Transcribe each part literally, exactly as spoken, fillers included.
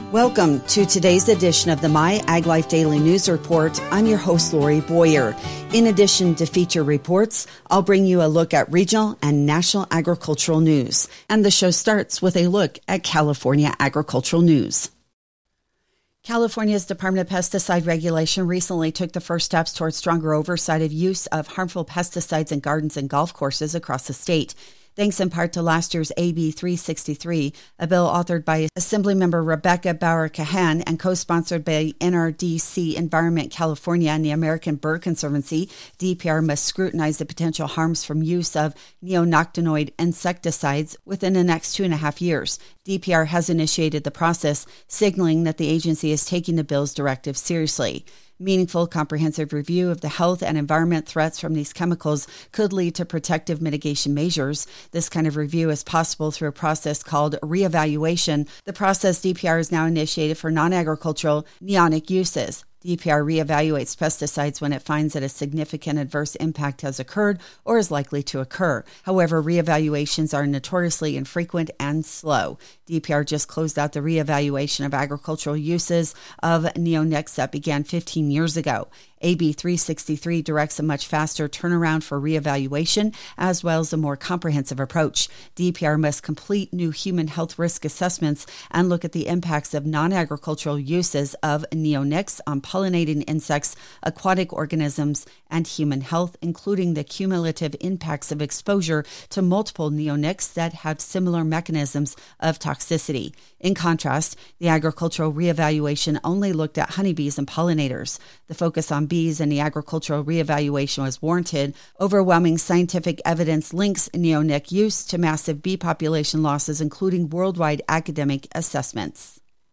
Welcome to today's edition of the My Ag Life Daily News Report. I'm your host, Lori Boyer. In addition to feature reports, I'll bring you a look at regional and national agricultural news. And the show starts with a look at California agricultural news. California's Department of Pesticide Regulation recently took the first steps towards stronger oversight of use of harmful pesticides in gardens and golf courses across the state. Thanks in part to last year's A B three sixty-three, a bill authored by Assemblymember Rebecca Bauer-Cahan and co-sponsored by N R D C Environment California and the American Bird Conservancy, D P R must scrutinize the potential harms from use of neonicotinoid insecticides within the next two and a half years. D P R has initiated the process, signaling that the agency is taking the bill's directive seriously. Meaningful, comprehensive review of the health and environment threats from these chemicals could lead to protective mitigation measures. This kind of review is possible through a process called reevaluation. The process D P R has now initiated for non-agricultural neonic uses. D P R reevaluates pesticides when it finds that a significant adverse impact has occurred or is likely to occur. However, reevaluations are notoriously infrequent and slow. D P R just closed out the reevaluation of agricultural uses of neonics that began fifteen years ago. A B three sixty-three directs a much faster turnaround for reevaluation, as well as a more comprehensive approach. D P R must complete new human health risk assessments and look at the impacts of non-agricultural uses of neonics on pollinating insects, aquatic organisms, and human health, including the cumulative impacts of exposure to multiple neonics that have similar mechanisms of toxicity. In contrast, the agricultural reevaluation only looked at honeybees and pollinators. The focus on bees in the agricultural reevaluation was warranted. Overwhelming scientific evidence links neonic use to massive bee population losses, including worldwide academic assessments.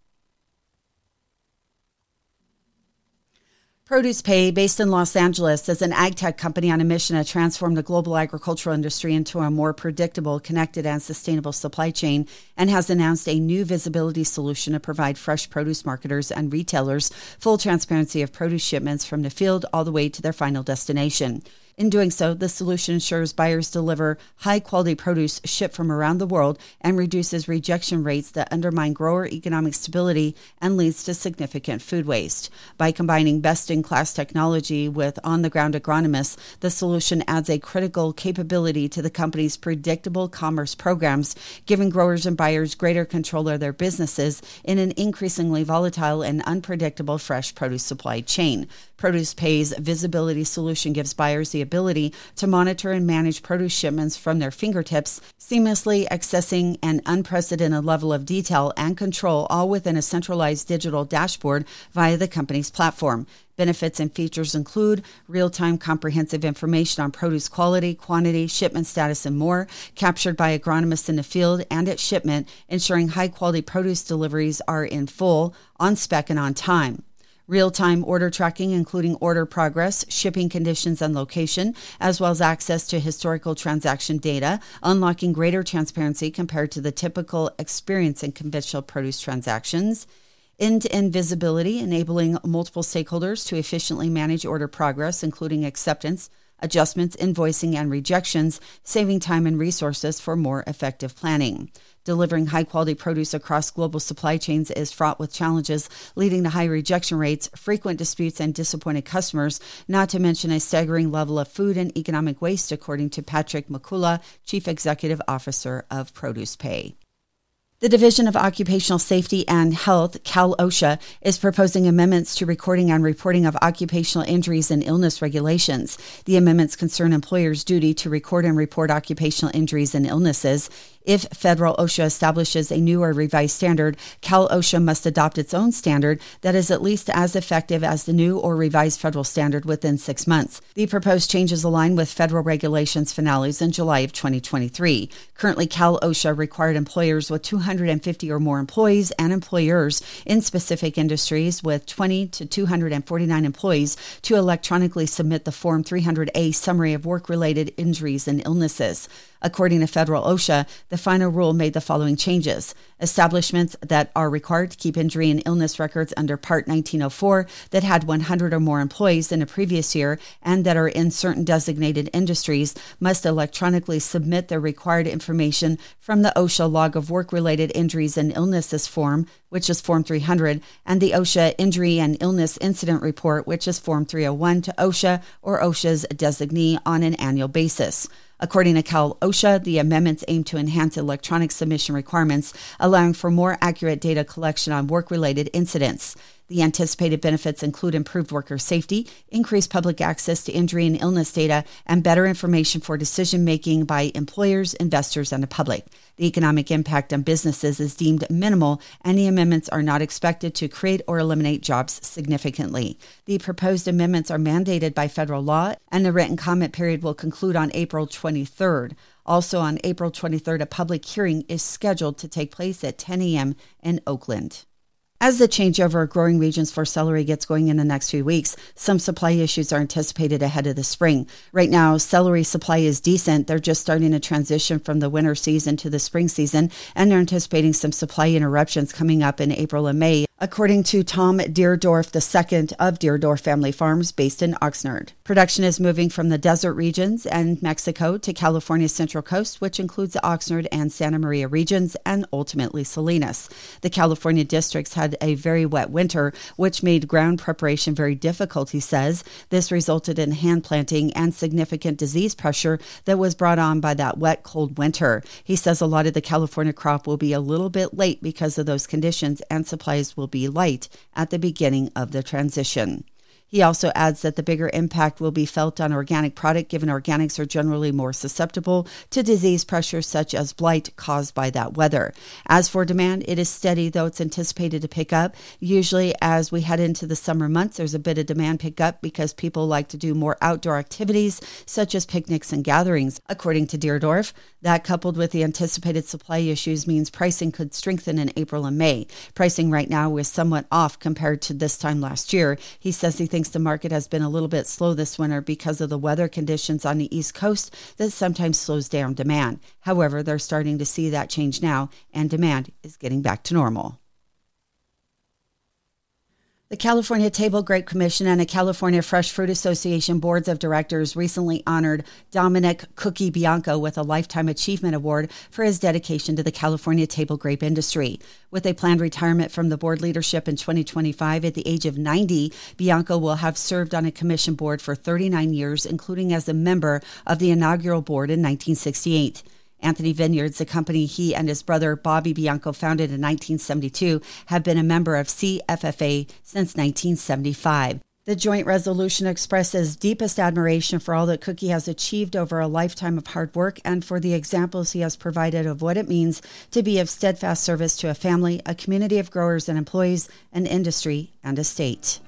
ProducePay, based in Los Angeles, is an ag tech company on a mission to transform the global agricultural industry into a more predictable, connected, and sustainable supply chain, and has announced a new visibility solution to provide fresh produce marketers and retailers full transparency of produce shipments from the field all the way to their final destination. In doing so, the solution ensures buyers deliver high-quality produce shipped from around the world and reduces rejection rates that undermine grower economic stability and leads to significant food waste. By combining best-in-class technology with on-the-ground agronomists, the solution adds a critical capability to the company's predictable commerce programs, giving growers and buyers greater control of their businesses in an increasingly volatile and unpredictable fresh produce supply chain. ProducePay's visibility solution gives buyers the ability to monitor and manage produce shipments from their fingertips, seamlessly accessing an unprecedented level of detail and control, all within a centralized digital dashboard via the company's platform. Benefits and features include real-time comprehensive information on produce quality, quantity, shipment status, and more, captured by agronomists in the field and at shipment, ensuring high-quality produce deliveries are in full, on spec, and on time. Real-time order tracking, including order progress, shipping conditions, and location, as well as access to historical transaction data, unlocking greater transparency compared to the typical experience in conventional produce transactions. End-to-end visibility, enabling multiple stakeholders to efficiently manage order progress, including acceptance, adjustments, invoicing, and rejections, saving time and resources for more effective planning. Delivering high-quality produce across global supply chains is fraught with challenges, leading to high rejection rates, frequent disputes, and disappointed customers, not to mention a staggering level of food and economic waste, according to Patrick McCullough, Chief Executive Officer of ProducePay. The Division of Occupational Safety and Health, Cal OSHA, is proposing amendments to recording and reporting of occupational injuries and illness regulations. The amendments concern employers' duty to record and report occupational injuries and illnesses. If federal OSHA establishes a new or revised standard, Cal OSHA must adopt its own standard that is at least as effective as the new or revised federal standard within six months. The proposed changes align with federal regulations finales in July of twenty twenty-three. Currently, Cal OSHA required employers with two hundred fifty or more employees and employers in specific industries with twenty to two hundred forty-nine employees to electronically submit the Form three hundred A Summary of Work-Related Injuries and Illnesses. According to federal OSHA, the final rule made the following changes. Establishments that are required to keep injury and illness records under Part nineteen oh four that had one hundred or more employees in a previous year and that are in certain designated industries must electronically submit their required information from the OSHA Log of Work-Related Injuries and Illnesses form, which is Form three hundred, and the OSHA Injury and Illness Incident Report, which is Form three oh one, to OSHA or OSHA's designee on an annual basis. According to Cal OSHA, the amendments aim to enhance electronic submission requirements, allowing for more accurate data collection on work-related incidents. The anticipated benefits include improved worker safety, increased public access to injury and illness data, and better information for decision-making by employers, investors, and the public. The economic impact on businesses is deemed minimal, and the amendments are not expected to create or eliminate jobs significantly. The proposed amendments are mandated by federal law, and the written comment period will conclude on April twenty-third. Also on April twenty-third, a public hearing is scheduled to take place at ten a.m. in Oakland. As the changeover of growing regions for celery gets going in the next few weeks, some supply issues are anticipated ahead of the spring. Right now, celery supply is decent. They're just starting to transition from the winter season to the spring season, and they're anticipating some supply interruptions coming up in April and May, according to Tom Deerdorf the second of Deerdorf Family Farms based in Oxnard. Production is moving from the desert regions and Mexico to California's Central Coast, which includes the Oxnard and Santa Maria regions, and ultimately Salinas. The California districts had a very wet winter, which made ground preparation very difficult, he says. This resulted in hand planting and significant disease pressure that was brought on by that wet, cold winter. He says a lot of the California crop will be a little bit late because of those conditions, and supplies will be light at the beginning of the transition. He also adds that the bigger impact will be felt on organic product, given organics are generally more susceptible to disease pressures such as blight caused by that weather. As for demand, it is steady, though it's anticipated to pick up. Usually as we head into the summer months, there's a bit of demand pickup because people like to do more outdoor activities such as picnics and gatherings, according to Deerdorf. That, coupled with the anticipated supply issues, means pricing could strengthen in April and May. Pricing right now is somewhat off compared to this time last year. He says he thinks the market has been a little bit slow this winter because of the weather conditions on the East Coast that sometimes slows down demand. However, they're starting to see that change now, and demand is getting back to normal. The California Table Grape Commission and the California Fresh Fruit Association boards of directors recently honored Dominic Cookie Bianco with a Lifetime Achievement Award for his dedication to the California table grape industry. With a planned retirement from the board leadership in twenty twenty-five at the age of ninety, Bianco will have served on a commission board for thirty-nine years, including as a member of the inaugural board in nineteen sixty-eight. Anthony Vineyards, the company he and his brother Bobby Bianco founded in nineteen seventy-two, have been a member of C F F A since nineteen seventy-five. The joint resolution expresses deepest admiration for all that Cookie has achieved over a lifetime of hard work and for the examples he has provided of what it means to be of steadfast service to a family, a community of growers and employees, an industry, and a state.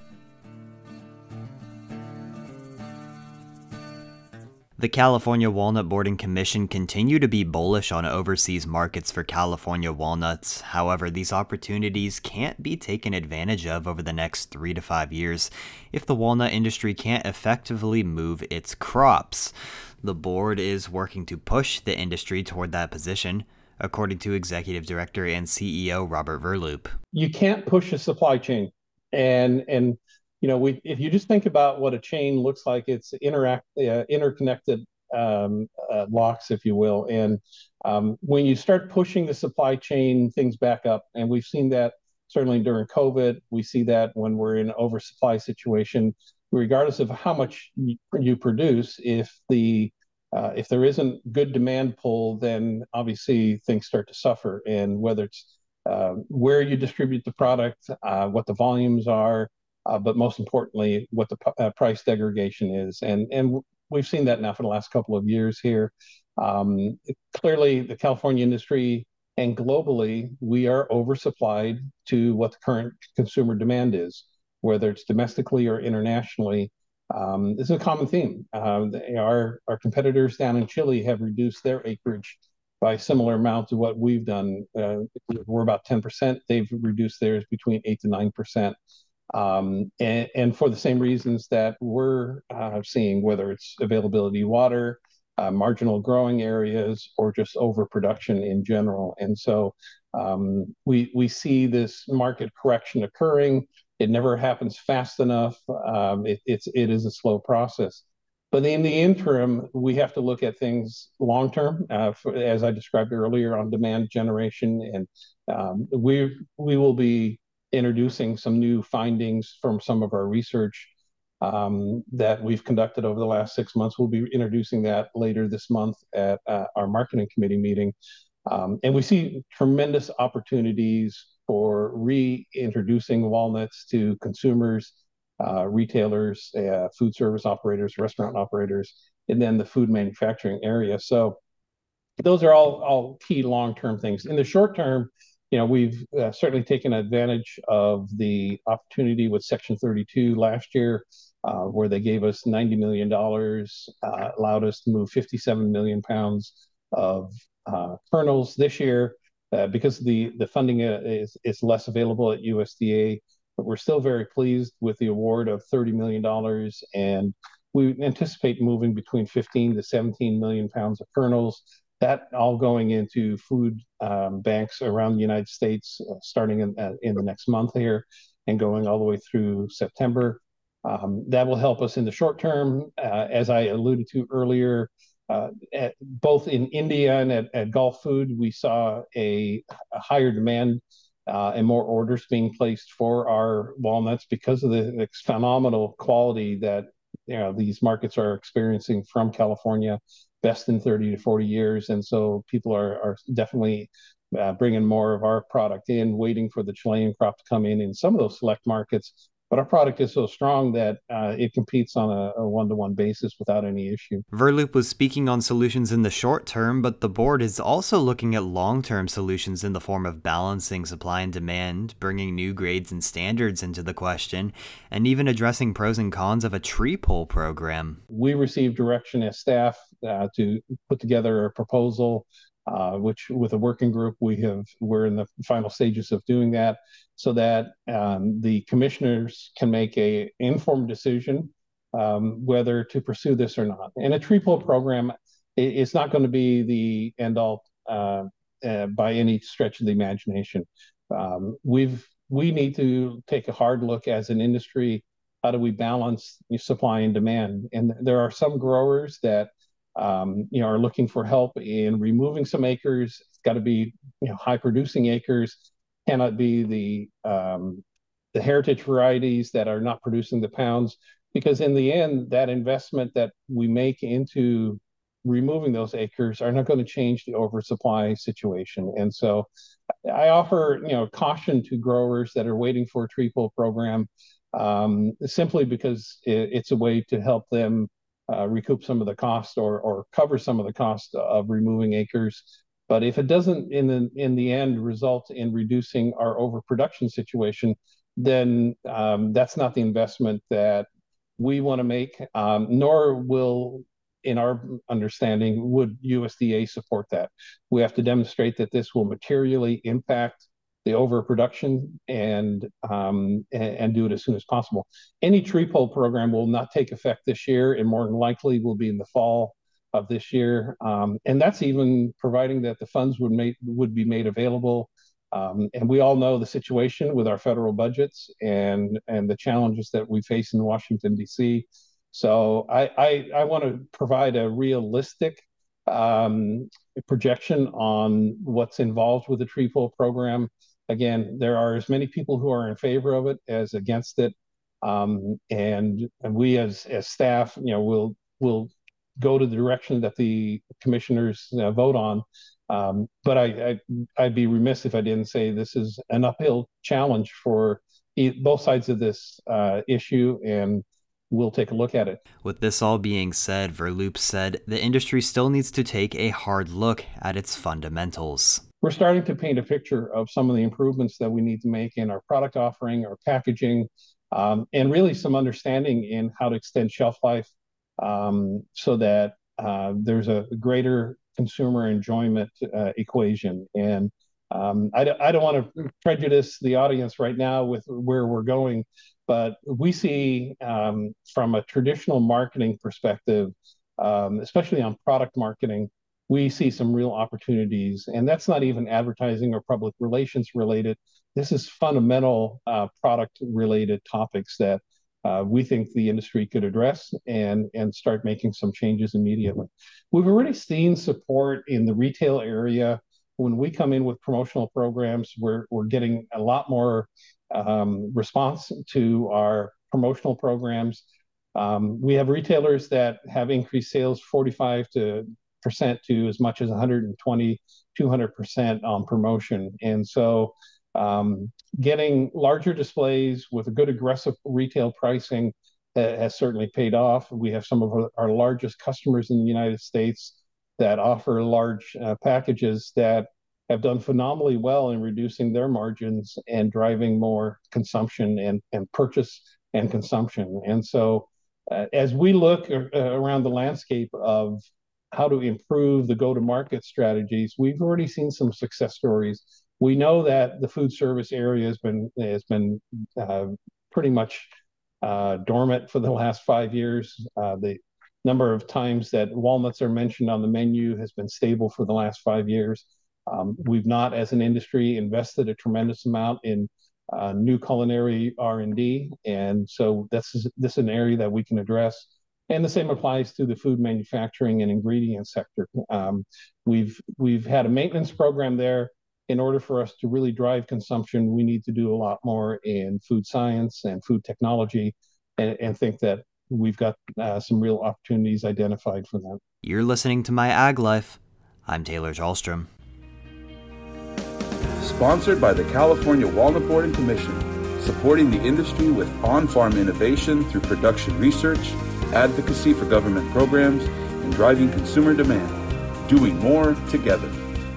The California Walnut Board and Commission continue to be bullish on overseas markets for California walnuts. However, these opportunities can't be taken advantage of over the next three to five years if the walnut industry can't effectively move its crops. The board is working to push the industry toward that position, according to Executive Director and C E O Robert Verloop. You can't push a supply chain, and and You know, we, if you just think about what a chain looks like, it's interact, uh, interconnected um, uh, locks, if you will. And um, when you start pushing the supply chain things back up, and we've seen that certainly during COVID, we see that when we're in an oversupply situation, regardless of how much you, you produce, if the uh, if there isn't good demand pull, then obviously things start to suffer. And whether it's uh, where you distribute the product, uh, what the volumes are, Uh, but most importantly, what the uh, price degradation is. And, and we've seen that now for the last couple of years here. Um, clearly, the California industry and globally, we are oversupplied to what the current consumer demand is, whether it's domestically or internationally. Um, this is a common theme. Uh, our, our competitors down in Chile have reduced their acreage by a similar amount to what we've done. Uh, we're about ten percent. They've reduced theirs between eight to nine percent. Um, and, and for the same reasons that we're uh, seeing, whether it's availability of water, uh, marginal growing areas, or just overproduction in general. And so um, we we see this market correction occurring. It never happens fast enough. Um, it, it's it is a slow process. But in the interim, we have to look at things long term, uh, as I described earlier, on demand generation, and um, we we will be introducing some new findings from some of our research um, that we've conducted over the last six months. We'll be introducing that later this month at uh, our marketing committee meeting, um, and we see tremendous opportunities for reintroducing walnuts to consumers, uh, retailers, uh, food service operators, restaurant operators, and then the food manufacturing area. So those are all, all key long-term things. In the short term, you know, we've uh, certainly taken advantage of the opportunity with Section thirty-two last year, uh, where they gave us ninety million dollars, uh, allowed us to move fifty-seven million pounds of uh, kernels this year. Uh, because the, the funding is, is less available at U S D A, but we're still very pleased with the award of thirty million dollars, and we anticipate moving between fifteen to seventeen million pounds of kernels, that all going into food um, banks around the United States, uh, starting in, uh, in the next month here and going all the way through September. Um, that will help us in the short term. Uh, as I alluded to earlier, uh, at, both in India and at, at Gulf Food, we saw a, a higher demand uh, and more orders being placed for our walnuts because of the, the phenomenal quality that you know these markets are experiencing from California, best in thirty to forty years. And so people are, are definitely uh, bringing more of our product in, waiting for the Chilean crop to come in in some of those select markets. But our product is so strong that uh, it competes on a, a one-to-one basis without any issue. Verloop was speaking on solutions in the short term, but the board is also looking at long-term solutions in the form of balancing supply and demand, bringing new grades and standards into the question, and even addressing pros and cons of a tree pull program. We received direction as staff uh, to put together a proposal, uh, which with a working group, we have, we're in the final stages of doing that, so that um, the commissioners can make a informed decision um, whether to pursue this or not. And a tree pull program is not going to be the end all uh, uh, by any stretch of the imagination. Um, we've we need to take a hard look as an industry. How do we balance supply and demand? And there are some growers that um, you know are looking for help in removing some acres. It's got to be you know high producing acres. Cannot be the um, the heritage varieties that are not producing the pounds, because in the end, that investment that we make into removing those acres are not going to change the oversupply situation. And so I offer you know caution to growers that are waiting for a tree pull program, um, simply because it, it's a way to help them uh, recoup some of the cost, or or cover some of the cost of removing acres. But if it doesn't in the in the end result in reducing our overproduction situation, then um, that's not the investment that we want to make, um, nor will, in our understanding, would U S D A support that. We have to demonstrate that this will materially impact the overproduction and, um, and and do it as soon as possible. Any tree pull program will not take effect this year, and more than likely will be in the fall of this year, um, and that's even providing that the funds would make would be made available. Um, and we all know the situation with our federal budgets and and the challenges that we face in Washington, D C. So I I, I want to provide a realistic um, projection on what's involved with the tree pull program. Again, there are as many people who are in favor of it as against it, um, and and we as as staff, you know, will will go to the direction that the commissioners uh, vote on. Um, but I, I, I'd be remiss if I didn't say this is an uphill challenge for both sides of this uh, issue, and we'll take a look at it. With this all being said, Verloop said the industry still needs to take a hard look at its fundamentals. We're starting to paint a picture of some of the improvements that we need to make in our product offering, our packaging, um, and really some understanding in how to extend shelf life, um, so that uh, there's a greater consumer enjoyment uh, equation. And um, I, I don't want to prejudice the audience right now with where we're going, but we see um, from a traditional marketing perspective, um, especially on product marketing, we see some real opportunities. And that's not even advertising or public relations related. This is fundamental uh, product related topics that uh, we think the industry could address and, and start making some changes immediately. We've already seen support in the retail area. When we come in with promotional programs, we're, we're getting a lot more um, response to our promotional programs. Um, we have retailers that have increased sales forty-five to percent to as much as one hundred twenty, two hundred percent on promotion. And so um, getting larger displays with a good aggressive retail pricing uh, has certainly paid off. We have some of our, our largest customers in the United States that offer large uh, packages that have done phenomenally well in reducing their margins and driving more consumption and, and purchase and consumption. And so uh, as we look uh, around the landscape of how to improve the go-to-market strategies, we've already seen some success stories. We know that the food service area has been has been uh, pretty much uh, dormant for the last five years. Uh, the number of times that walnuts are mentioned on the menu has been stable for the last five years. Um, we've not, as an industry, invested a tremendous amount in uh, new culinary R and D, and so this is this is an area that we can address. And the same applies to the food manufacturing and ingredient sector. Um, we've we've had a maintenance program there. In order for us to really drive consumption, we need to do a lot more in food science and food technology, and, and think that we've got uh, some real opportunities identified for that. You're listening to My Ag Life. I'm Taylor Jalstrom. Sponsored by the California Walnut Board and Commission, supporting the industry with on-farm innovation through production research, advocacy for government programs, and driving consumer demand. Doing more together.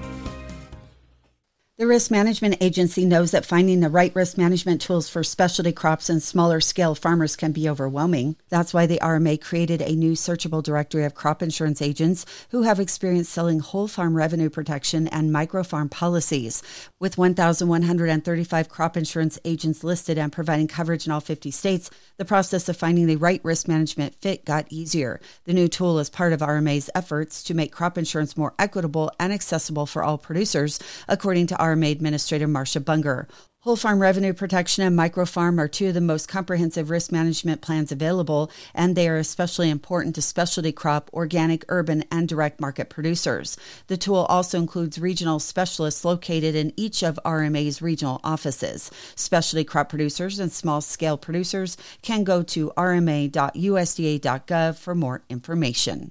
The Risk Management Agency knows that finding the right risk management tools for specialty crops and smaller scale farmers can be overwhelming. That's why the R M A created a new searchable directory of crop insurance agents who have experience selling whole farm revenue protection and microfarm policies. With one thousand one hundred thirty-five crop insurance agents listed and providing coverage in all fifty states, the process of finding the right risk management fit got easier. The new tool is part of R M A's efforts to make crop insurance more equitable and accessible for all producers, according to R M A Administrator Marcia Bunger. Whole farm revenue protection and microfarm are two of the most comprehensive risk management plans available, and they are especially important to specialty crop, organic, urban, and direct market producers. The tool also includes regional specialists located in each of R M A's regional offices. Specialty crop producers and small-scale producers can go to r m a dot u s d a dot gov for more information.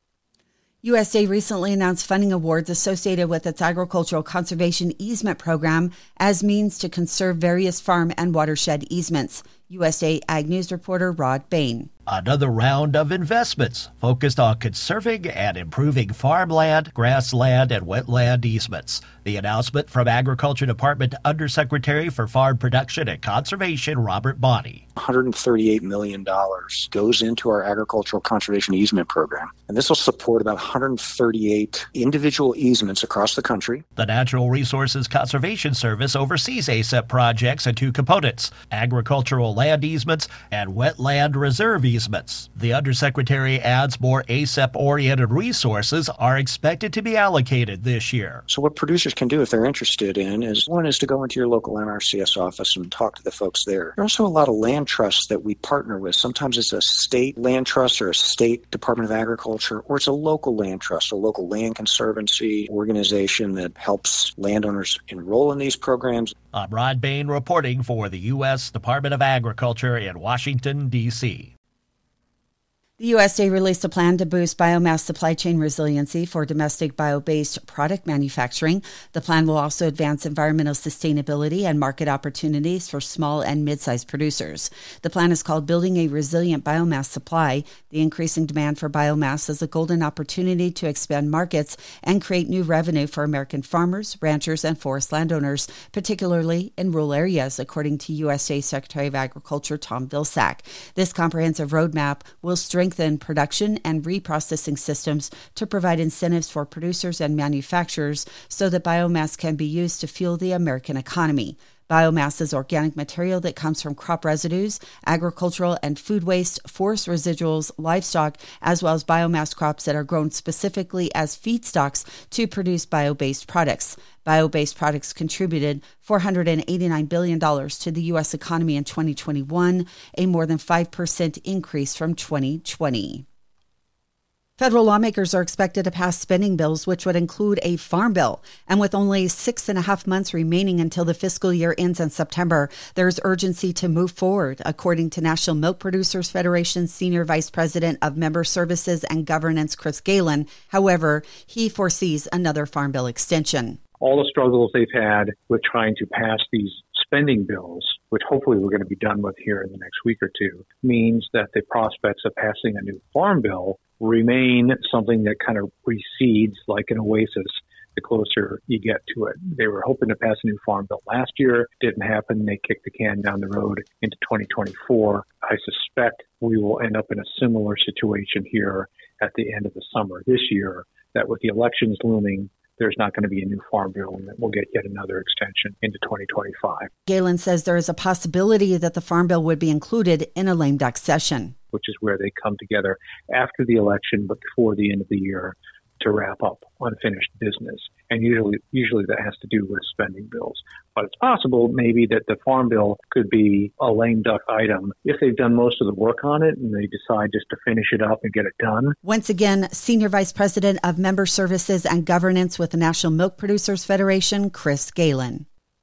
U S D A recently announced funding awards associated with its agricultural conservation easement program as means to conserve various farm and watershed easements. U S D A Ag News reporter Rod Bain. Another round of investments focused on conserving and improving farmland, grassland, and wetland easements. The announcement from Agriculture Department Undersecretary for Farm Production and Conservation, Robert Bonney. one hundred thirty-eight million dollars goes into our agricultural conservation easement program, and this will support about one hundred thirty-eight individual easements across the country. The Natural Resources Conservation Service oversees A S E P projects in two components: agricultural land easements and wetland reserve easements. The Undersecretary adds more A S E P-oriented resources are expected to be allocated this year. So what producers can do if they're interested in is, one is to go into your local N R C S office and talk to the folks there. There are also a lot of land trusts that we partner with. Sometimes it's a state land trust or a state Department of Agriculture, or it's a local land trust, a local land conservancy organization that helps landowners enroll in these programs. I'm Rod Bain reporting for the U S Department of Agriculture in Washington, D C The U S D A released a plan to boost biomass supply chain resiliency for domestic bio-based product manufacturing. The plan will also advance environmental sustainability and market opportunities for small and mid-sized producers. The plan is called Building a Resilient Biomass Supply. The increasing demand for biomass is a golden opportunity to expand markets and create new revenue for American farmers, ranchers, and forest landowners, particularly in rural areas, according to U S D A Secretary of Agriculture Tom Vilsack. This comprehensive roadmap will strengthen Strengthen production and reprocessing systems to provide incentives for producers and manufacturers so that biomass can be used to fuel the American economy. Biomass is organic material that comes from crop residues, agricultural and food waste, forest residuals, livestock, as well as biomass crops that are grown specifically as feedstocks to produce bio-based products. Bio-based products contributed four hundred eighty-nine billion dollars to the U S economy in twenty twenty-one, a more than five percent increase from twenty twenty. Federal lawmakers are expected to pass spending bills, which would include a farm bill. And with only six and a half months remaining until the fiscal year ends in September, there's urgency to move forward, according to National Milk Producers Federation Senior Vice President of Member Services and Governance, Chris Galen. However, he foresees another farm bill extension. All the struggles they've had with trying to pass these spending bills, which hopefully we're going to be done with here in the next week or two, means that the prospects of passing a new farm bill remain something that kind of recedes like an oasis the closer you get to it. They were hoping to pass a new farm bill last year. Didn't happen. They kicked the can down the road into twenty twenty-four. I suspect we will end up in a similar situation here at the end of the summer this year, that with the elections looming, there's not going to be a new farm bill and that we'll get yet another extension into twenty twenty-five. Galen says there is a possibility that the farm bill would be included in a lame duck session, which is where they come together after the election but before the end of the year to wrap up unfinished business. And usually usually that has to do with spending bills. But it's possible maybe that the farm bill could be a lame duck item if they've done most of the work on it and they decide just to finish it up and get it done. Once again, Senior Vice President of Member Services and Governance with the National Milk Producers Federation, Chris Galen.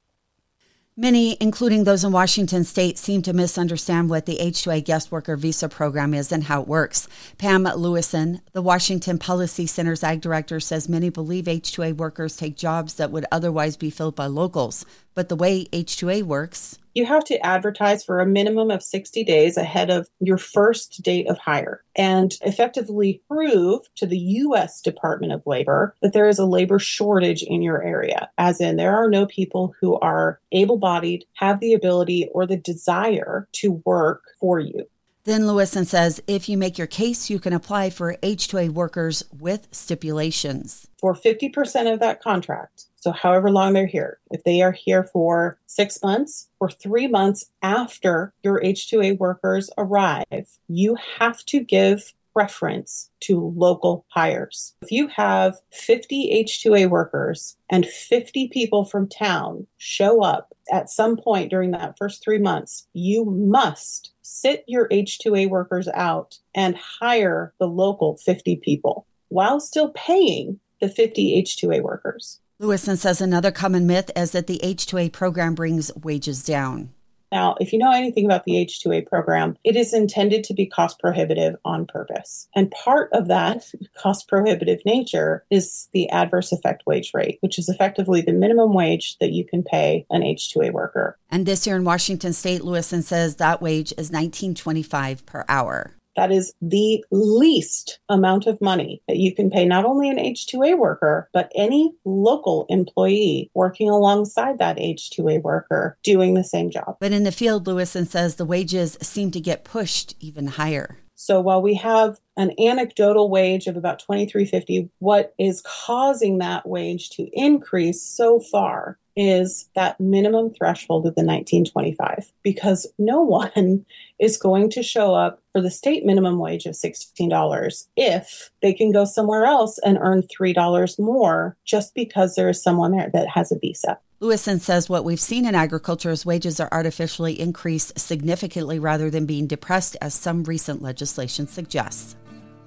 Many, including those in Washington state, seem to misunderstand what the H two A guest worker visa program is and how it works. Pam Lewison, the Washington Policy Center's ag director, says many believe H two A workers take jobs that would otherwise be filled by locals. But the way H two A works, you have to advertise for a minimum of sixty days ahead of your first date of hire and effectively prove to the U S Department of Labor that there is a labor shortage in your area, as in there are no people who are able-bodied, have the ability or the desire to work for you. Then Lewison says if you make your case, you can apply for H two A workers with stipulations. For fifty percent of that contract, so however long they're here, if they are here for six months or three months after your H two A workers arrive, you have to give preference to local hires. If you have fifty H two A workers and fifty people from town show up at some point during that first three months, you must sit your H two A workers out and hire the local fifty people while still paying the fifty H two A workers. Lewison says another common myth is that the H two A program brings wages down. Now, if you know anything about the H two A program, it is intended to be cost prohibitive on purpose. And part of that cost prohibitive nature is the adverse effect wage rate, which is effectively the minimum wage that you can pay an H two A worker. And this year in Washington state, Lewison says that wage is nineteen twenty-five per hour. That is the least amount of money that you can pay not only an H two A worker, but any local employee working alongside that H two A worker doing the same job. But in the field, Lewison says the wages seem to get pushed even higher. So while we have an anecdotal wage of about twenty-three fifty, what is causing that wage to increase so far is that minimum threshold of the nineteen twenty-five, because no one is going to show up for the state minimum wage of sixteen dollars if they can go somewhere else and earn three dollars more just because there is someone there that has a visa. Lewison says what we've seen in agriculture is wages are artificially increased significantly rather than being depressed, as some recent legislation suggests.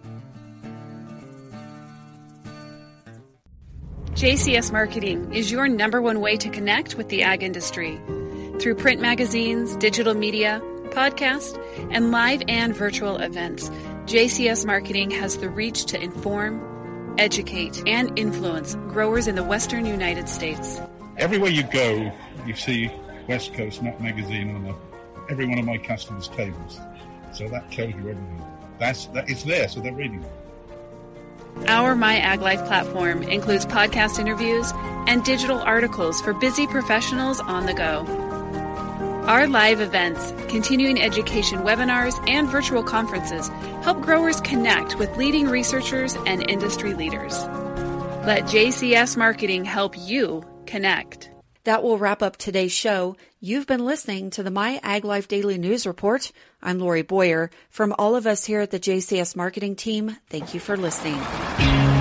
J C S Marketing is your number one way to connect with the ag industry. Through print magazines, digital media, podcast, and live and virtual events, J C S Marketing has the reach to inform, educate, and influence growers in the western United States. Everywhere you go, you see West Coast Nut Magazine on a, every one of my customers' tables. So that tells you everything. That's that, it's there, so they're reading it. Our My Ag Life platform includes podcast interviews and digital articles for busy professionals on the go. Our live events, continuing education webinars, and virtual conferences help growers connect with leading researchers and industry leaders. Let J C S Marketing help you connect. That will wrap up today's show. You've been listening to the My Ag Life Daily News Report. I'm Lori Boyer. From all of us here at the J C S Marketing Team, thank you for listening.